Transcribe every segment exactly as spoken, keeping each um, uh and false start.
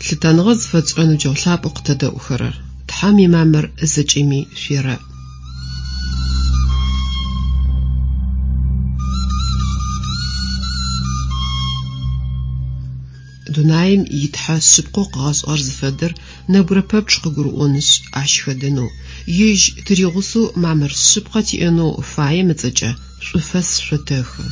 Лъытаныгъэ зыфэцӏэну джэулъапӏэу къытэдэӏухэрэр. Тхьам имамэр зэкӏими шъуерэ. Дунаим итхьэ шъыпкъэу къыгъэшӏэр зыфэдэр нэбгырэ пэпчъ къыгурыӏонышъ ащ хэдэнэу. Ежь тыригъусэу мамэр шъыпкъэ тиӏэнэу фаем ыцӏэкӏэ шъуфэс шъотэхы.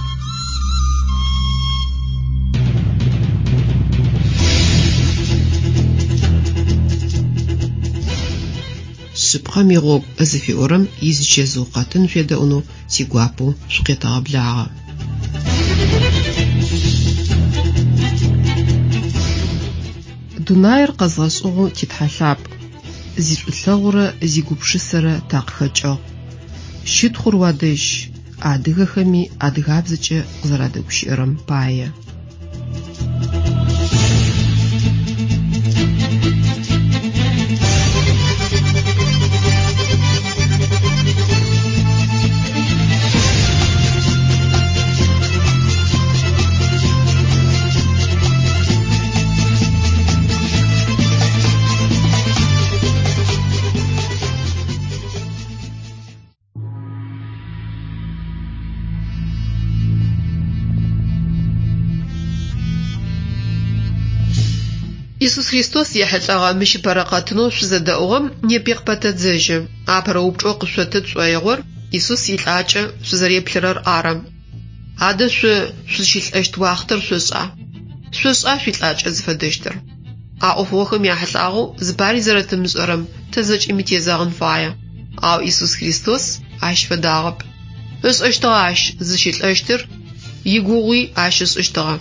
Шъыпкъэм игъогу зыфиӏорэм изычезыу къэтын шъуедэӏунэу тигуапэу шъукъетэгъэблагъэ. Дунаир къэзгъэшӏыгъэу титхьэлъапӏ. Зишӏулъэгъурэ зигупшысэрэ такъыхэкӏыгъ. Щытхъур уадэжь адыгэхэми адыгабзэкӏэ къызэрадэгущыӏэрэм пае. Иисус Христос ехьылӏэгъэ мыщыпэрэ къэтынэу шъузэдэӏугъэм непӏикъ пэтэдзэжьы. Апэрэ упчӏэу къышъотыт шӏоигъор Иисус илӏакӏэ шъузэреплъырэр ары. Адэ шъо шъузыщилӏэщт уахътэр шъошӏа. Шъошӏа шъуилӏакӏэ зыфэдэщтыр. А ӏофыгъохэм яхьылӏагъэу зыпари зэрэтымышӏэрэм тэ зэкӏэми тезэгъын фае. Ау Иисус Христос ащ фэдагъэп. Ышӏэщтыгъэ ащ зыщилӏэщтыр, игугъуи ащ ышӏыщтыгъэ.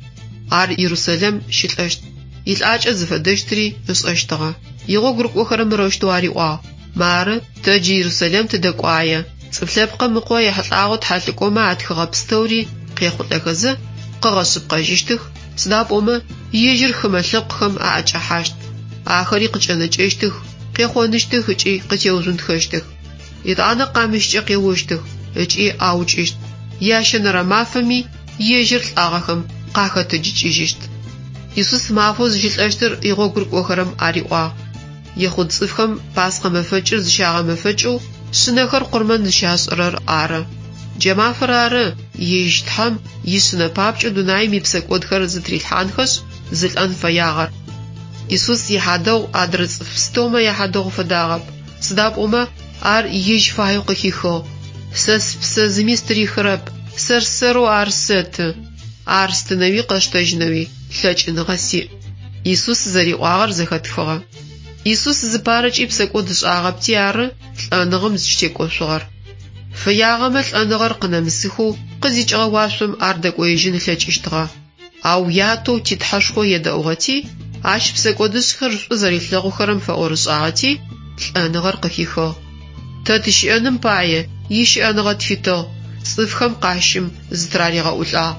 Ар Иерусалим щилӏэщт. Илӏакӏэ зыфэдэщтыри ышӏэщтыгъэ. Игъогу рыкӏохэрэм ырэщтэу ариӏуагъ. Мары, тэ джы Иерусалим тыдэкӏуае. Цӏыф лъэпкъэ мыкъо ехьылӏагъэу тхьалӏыкӏомэ атхыгъэ пстэури къехъулӏэхэзэ къыгъэшъыпкъэжьыщтых. Сыда пӏомэ ежьыр хымэ лъэпкъхэм аӏэкӏахьащт. Ахэри къыкӏэнэкӏэщтых, къехъоныщтых ыкӏи къытеужъунтхэщтых. Етӏанэ къамышкӏэ къеощтых ыкӏи аукӏыщт. Ящэнэрэ мафэми ежьыр лӏагъэхэм къахэтыджыкӏыжьыщт. Иисус мафэу зыщилӏэщтыр игъогу рыкӏохэрэм ариӏуагъ. Ехъу цӏыфхэм Пасхъэ мэфэкӏыр зыщагъэмэфэкӏэу шынэхэр къурмэн зыщашӏырэр ары. Джэмафэр ары, ежь тхьэм ишынэ папкӏэ дунаим ипсэкӏодхэр зытрилъхьанхэшъ зылӏэн фэягъэр. Иисус ихьадэгъу адрэ цӏыф пстэумэ яхьадэгъу фэдагъэп. Сыда пӏомэ ар ежь фаеу къыхихыгъ. Сэ псэ зыми стырихырэп. Сэр сэрэу ар сэты. Ар стынэуи къэштэжьынэуи лъэкӏыныгъэ сиӏ. Иисус зэриӏуагъэр зэхэтхыгъэ. Иисус зыпарэкӏи псэкӏод ышӏагъэпти ары лӏэныгъэм зыщытекӏошъугъэр. Фэягъэмэ лӏэныгъэр къынэмысыхэу къызикӏыгъэ уашъом ар дэкӏоижьын ылъэкӏыщтыгъэ. Ау ятэу титхьэшхо едэӏугъэти, ащ псэкӏодышъхэр шӏу зэрилъэгъухэрэм фэӏорышӏагъэти, лӏэныгъэр къыхихыгъ. Тэ тыщыӏэным пае ищыӏэныгъэ тфитыгъ, цӏыфхэм къащым зытраригъэӏулӏагъ.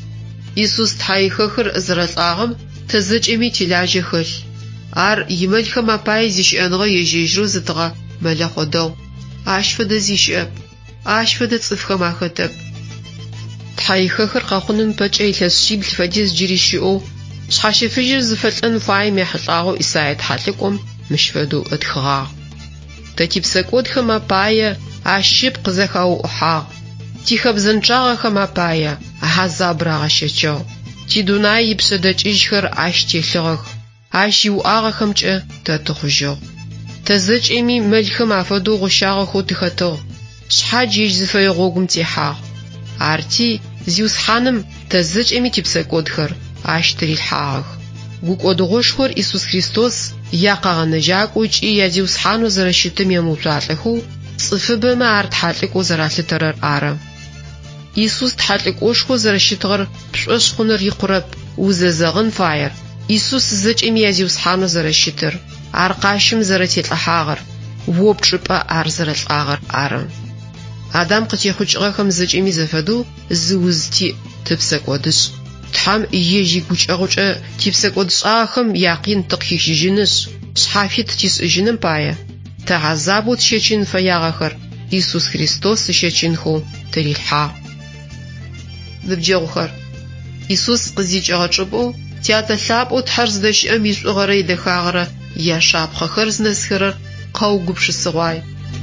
Иисус тхьаихэхэр зэрэлӏагъэм тэ зэкӏэми тилажьэ хэлъ. Ар имэлхэм апае зищыӏэныгъэ ежьэжьрэу зытыгъэ мэлэхъо дэгъу. Ащ фэдэ зищыӏэп. Ащ фэдэ цӏыфхэм ахэтэп. Тхьаихэхэр къэхъунын пэкӏэ илъэс шъибл фэдиз джыри щыӏэу шъхьащэ фыжьыр зыфэлӏэн фаем ехьылӏагъэу Исаия тхьалӏыкӏом мыщ фэдэу ытхыгъагъ. Тэ типсэкӏодхэм апае ащыпкъ зэхаӏоӏухьагъ. Тихэбзэнчъагъэхэм апае ахьазаб рагъэщэчыгъ. Тидунай ипшъэдэкӏыжьхэр ащ телъыгъэх. Ащ иуӏагъэхэмкӏэ тэ тыхъужьыгъ. Тэ зэкӏэми мэлхэм афэдэу гъущагъэхэу тыхэтыгъ. Шъхьадж ежь зыфэегъогум техьагъ. Арти зиусхьаным тэ зэкӏэми типсэкӏодхэр ащ тырилъхьагъэх. Гукӏодыгъошхор Иисус Христос якъэгъэнэжьакӏоукӏи язиусхьанэу зэрэщытым емыушъуалӏэхэу цӏыфыбэмэ ар тхьалӏыкӏэу зэралъытэрэр ары. Иисус тхьалӏыкӏошхо зэрэщытыгъэр пшӏошъ хъуныр икъурэп, узэзэгъын фаер. Иисус зэкӏэми язиусхьанэу зэрэщытыр, ар къащым зэрэтелӏыхьагъэр, опчӏыпӏэ ар зэрэлӏагъэр ары. Адам къытехъукӏыгъэхэм зэкӏэми зэфэдэу зы узти тыпсэкӏодышӏ. Тхьам ежь игукӏэгъукӏэ типсэкӏодышӏагъэхэм якъин тыкъыхищыжьынышъ, шъхьафит тишӏыжьыным пае. Тэгъэзабэу тыщэчын фэягъэхэр Иисус Христос ищэчынхэу тырилъхьагъ. Ныбджэгъухэр, Иисус къызикӏыгъэ чӏыпӏэу Театр лъапӏэу тхьэр здэщыӏэм ишӏугъэрэ идэхагъэрэ яшапхъэхэр знэсхэрэр къэугупшысыгъуай.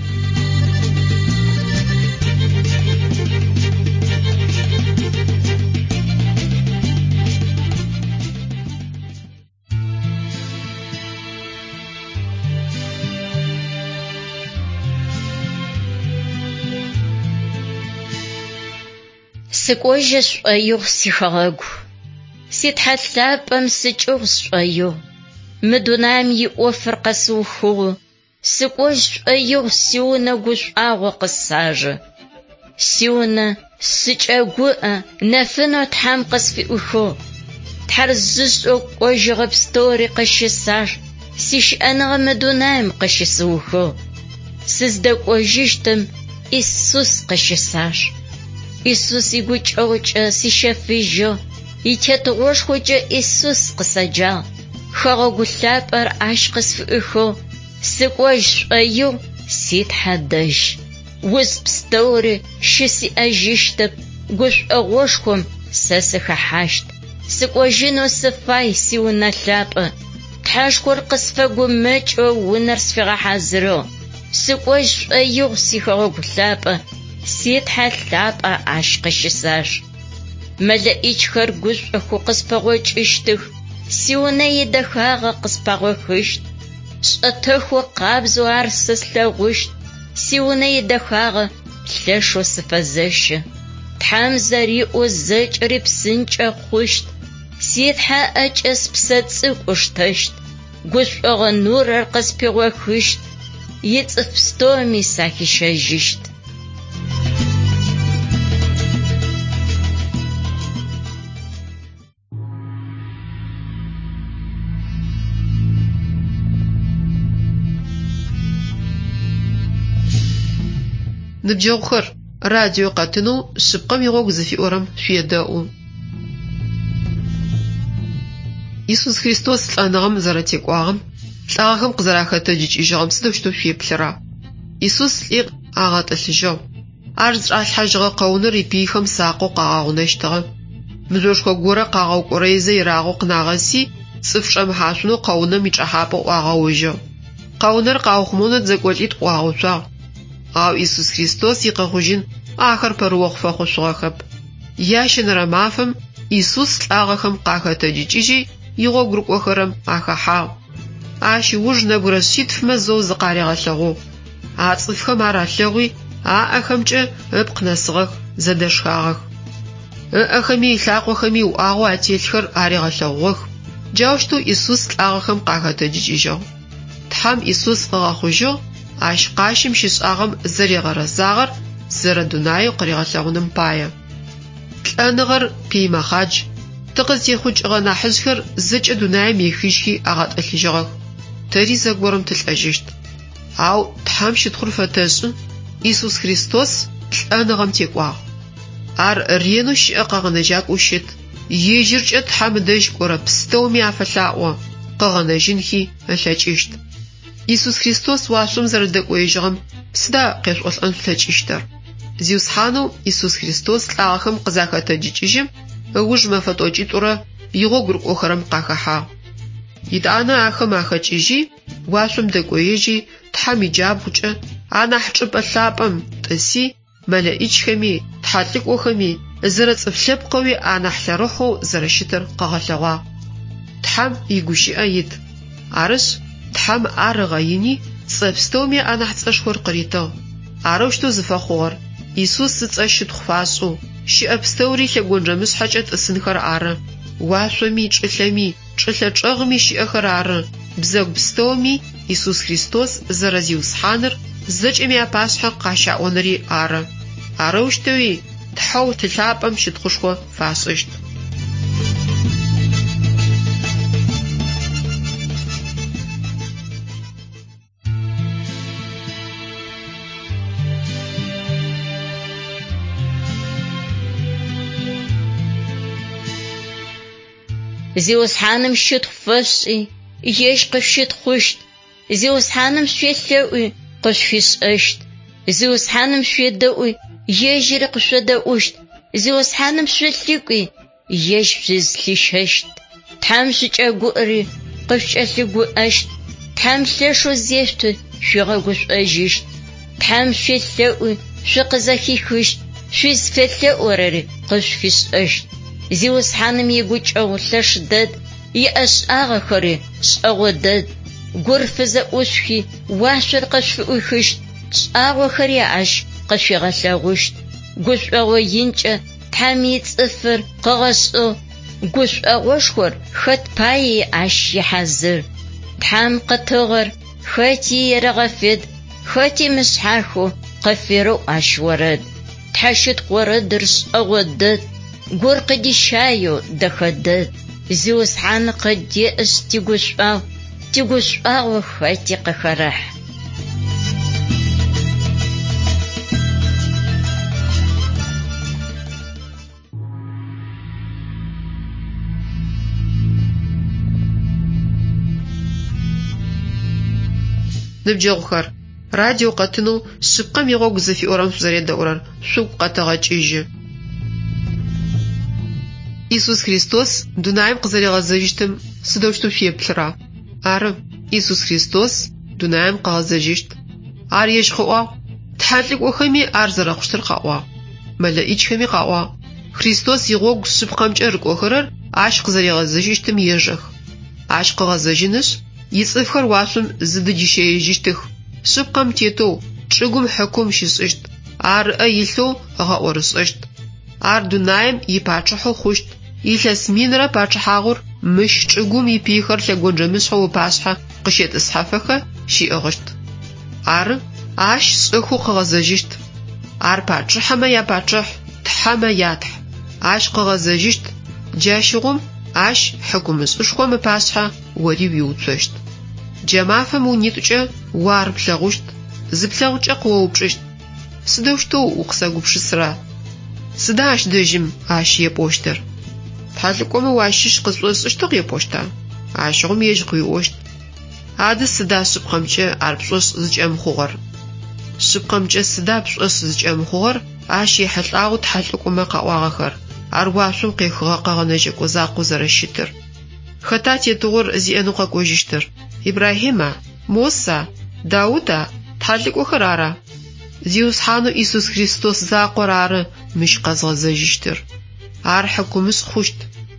Сыкӏожьэ шӏоигъу сихэгъэгу. Ситхьэлъапӏэм сыкӏыгъ сшӏоигъу. Мы дунаим иӏофыр къэсыухыгъу. Сыкӏожь шӏоигъу сиунэ гушӏуагъо къысажэ. Сиунэ сыкӏэгуӏэ, нэфынэу тхьэм къысфиӏухыгъ. Тхьэр зышӏэу кӏожьыгъэ пстэури къыщысаш. Сищыӏэныгъэ мы дунаим къыщысыухыгъ. Сыздэкӏожьыщтым Иисус къыщысаш. Иисус игукӏэукӏэ сищэфыжьэу, итетыгъошхокӏэ Иисус къысэджагъ. Хэгъэгу лъапӏэр ащ къысфиӏухыгъ. Сыкӏожь шӏоигъу ситхьэ дэжь. Уз пстэури щысиӏэжьыщтэп. Гушӏогъошхом сэ сыхыхьащт. Сыкӏожьынэу сыфай сиунэ лъапӏэ. Тхьэшхор къысфэгумэкӏэу унэр сфигъэхьазырыгъ. Сыкӏожь шӏоигъу сихэгъэгу лъапӏэ. Ситхьэ лъапӏэ ащ къыщысаш. Мэлэӏикӏхэр гушӏохэу къыспэгъокӏыщтых. Сиунэ идэхагъэ къыспагъохыщт. Шӏэтэхо къабзэу ар сэ слъэгъущт. Сиунэ идэхагъэ лъэшэу сыфэзэщы. Тхьэм зэриӏо зэкӏэри псынкӏэ хъущт. Ситхьэ ӏэкӏэс псэ цӏыкӏущтэщт. Гушӏогъэ нурэр къыспигъохыщт. Ицӏыф пстэуми сахищэжьыщт. Ныбджэгъухэр, радио къэтынэу шъыпкъэм игъогу зыфиӏорэм шъуедэӏу. Иисус Христос лӏэныгъэм зэрэтекӏуагъэм, лӏагъэхэм къызэрахэтэджыкӏыжьыгъэм сыдэущтэу шъуеплъыра? Иисус лӏи агъэтӏылъыжьыгъ. Ар зышӏалъхьэжьыгъэ къэуныр ипыйхэм сакъоу къагъэгъунэщтыгъэ. Мыжъошхо горэ къагъэу кӏорэйзэ ирагъэу къынагъэси, цӏыф шӏэмыхьашъунэу къэунэм ичӏэхьапӏэу ӏуагъэожьыгъ. Къэунэр къаухъумэунэ зэкӏолӏитӏ ӏуагъэуцуагъ. Ау Иисус Христос икъэхъужьын ахэр пэрыох фэхъушъугъэхэп. Ящэнэрэ мафэм Иисус лӏагъэхэм къахэтэджыкӏыжьи игъогурыкӏохэрэм ахахьагъ. Ащ иуж нэбгырэ шъитфмэ зэу зыкъарегъэлъэгъугъ. А цӏыфхэм ар алъэгъуи аӏэхэмкӏэ ыпкъ нэсыгъэх, зэдэшхагъэх. Ыӏэхэми илъакъохэми уӏагъэу ателъхэр арегъэлъэгъугъэх. Джаущтэу Иисус лӏагъэхэм къахэтэджыкӏыжьыгъ. Тхьэм Иисус къыгъэхъужьыгъ. Ащ къащым щишӏагъэм зэрегъэрэзагъэр зэрэ дунаеу къырегъэлъэгъуным пае. Лӏэныгъэр пимэхъадж. Тыкъызтехъукӏыгъэ нахьыжъхэр зэкӏэ дунаим ехыжьхи агъэтӏылъыжьыгъэх. Тэри зэгорэм тылӏэжьыщт. Ау тхьэм щытхъур фэтэшӏы. Иисус Христос лӏэныгъэм текӏуагъ. Ар ренэу щыӏэ къэгъэнэжьакӏоу щыт. Ежьыркӏэ тхьэм дэжь кӏорэ пстэуми афэлъаӏо. Къэгъэнэжьынхи ылъэкӏыщт. Иисус Христос уашъом зэрэдэкӏоежьыгъэм сыда къешӏолӏэн шъулъэкӏыщтэр? Зиусхьанэу Иисус Христос лӏагъэхэм къызахэтэджыкӏыжьым, ыуж мэфэтӏокӏитӏурэ игъогурыкӏохэрэм къахэхьагъ. Итӏанэ ахэм ахэкӏыжьи, уашъом дэкӏоежьи, тхьэм иджабгъукӏэ анахь чӏыпӏэ лъапӏэм тӏыси, мэлэӏикӏхэми, тхьэлӏыкӏохэми, зэрэ цӏыф лъэпкъэуи анахь лъэрыхъоу зэрэщытыр къэгъэлъэгъуагъ. Тхьэм игущыӏэ ит. Арышъ, тхьэм ар ыгъэини, цӏэ пстэуми анахь цӏэшхор къыритыгъ. Арэущтэу зыфэхъугъэр Иисус зыцӏэ щытхъу фашӏу, щыӏэ пстэури лъэгуонжэмышъхьэкӏэ тӏысынхэр ары. Уашъоми, чӏылъэми, чӏылъэ чӏэгъыми щыӏэхэр ары. Бзэгу пстэуми Иисус Христос зэрэзиусхьаныр зэкӏэми апашъхьэ къащаӏонэри ары. Арэущтэуи тхьэу тылъапӏэм щытхъушхо фашӏыщт. Зиусхьаным щытхъу фэшӏи, ежь къыщытхъущт. Зиусхьаным шъуелъэӏуи, къышъуишӏэщт. Зиусхьаным шъуедэӏуи, ежьыри къышъуедэӏущт. Зиусхьаным шъуелъыкӏуи, ежь шъузлъищэщт. تحمشج أجوري قش أسيجو أشت تحمشلشو زيفت شو غوش أجيشت تحمشلسوي شو قزاكي كوشت شو زفتلا أورري قش فيس أشت زيوس حانم يجوج أغلش دد يأس أغخري أغدد غرفة أوشكي واشر قش أوشت أغخري عش قش غساوشت قش أغينج تحميت أفر قغس أ قش أغشخر خد باي عش يحذر تحم قطغر خاتي يرغفد خاتي مسحاخو قفرو عش ورد تحشت قردرس أغدد غرق دي شايو دخدد زيوس حان قد يأس تيقوش أغ تيقوش أغ وخاتي قخرح نبجغخر راديو قتنو سبقم يغوغ زفي أورام سوزاريد دورار سوق قطغاج إيجي إيسوس خريستوس دونايم قزاري غزاجيشتم سدوشتو فيه بلرا آر إيسوس خريستوس دونايم قغزاجيشت آر يشخوا تحالك وخمي آر زرقشتر قاوا ملا إيج خمي قاوا خريستوس يغوغ سبقم جرق وخرر عاش قزاري غزاجيشتم يجخ عاش قغزاجينش يصفخر واسم زد جيشيجيشتخ سبقم تيتو تشغم حكم شيسشت ار ايلو غاورسشت ار دونايم يباچخو خوشت يلس مينرا باچحاغور مش تشغم يبيخر لغونجمسحو باسحا قشيت اسحافخه شيغشت ار اش صخو قغزاجيشت ار باچحما يا باچح تحما ياتح اش قغزاجيشت جاشغم اش حكمس اشخوم باسحا وري بيوتشت جماعة مونيتوجا وار بلغوشت زبلغوجا قووبشت سدوشتو وقساغوبشسرا سداش دجم اش يبوشتر تحلقوم واشش قزوسشتو يبوشتا اشغم يجقيوشت هذا سدا سبقمچا اربصوس زجام خوغر سبقمچا سدا بصوس زجام خوغر اش يحلقاو تحلقوم قواغخر أرواسهم قيخغا قغنجك وزاقو زرشتر خطات يتغر زيانو قاقوجشتر إبراهيم موسى داودا تحلقو خرارا زيوس حانو إيسوس خريستوس زاقو رارا مش قزغزجشتر عار حكومس خوشت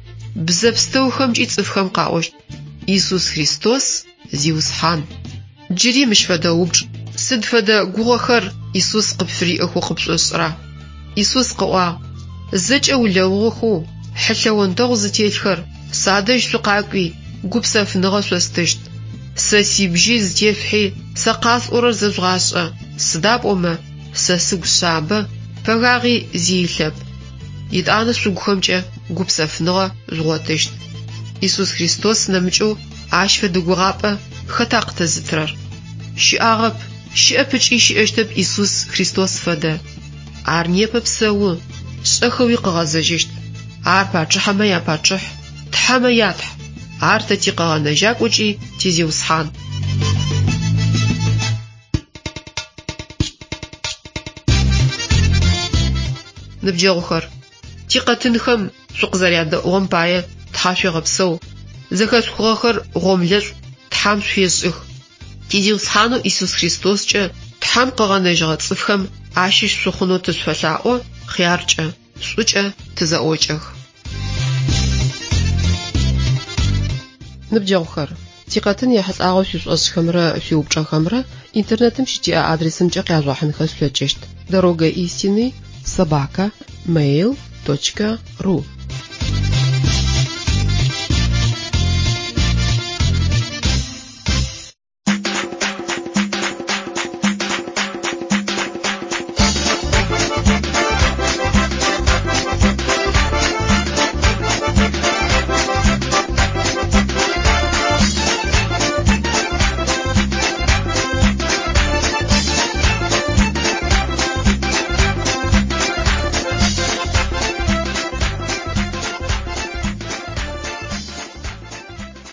بزبستوخم جيتصفخم قاوشت إيسوس خريستوس زيوس حان جري مش فدا وبج سد فدا قوغخر إيسوس قبفري أخو قبسوس را إيسوس قوا زج أولوغو حلوان تغزتي الخر سادج سقاقي قبسف نغس وستشت سسيبجي زديفحي سقاس أورر زفغاسة سداب أما سسق سابة فغاغي زيلب يدعنا سوقهمجة قبسف نغا زغوتشت إيسوس خريستوس نمجو عاش فدقوغابة خطاق تزترر شئاغب شئبج إيشي أشتب إيسوس خريستوس فدا عارنية ببساو سأخوي قغزجشت عار باچحما يا باچح تحما ياتح عار تتي قغنجاك وجي تيزي وصحان نبجغخر تيقتنخم سوق زريادة غم باية تحافي غبسو زكاة خوغخر غم لز تحام فيزخ تيزي وصحانو إيسوس خريستوس جا تحام قغنجغت صفخم عاشش سخنو تسفلاعو خيارجا سوچا تزاوچخ نبجغخر تيقاتن يحس اغوش يسوس خمرا فيوبچا خمرا интернетым щити адресым чэ къяжъуахьын хэс лъэкӏэщт. Дорога истины собака mail точка ру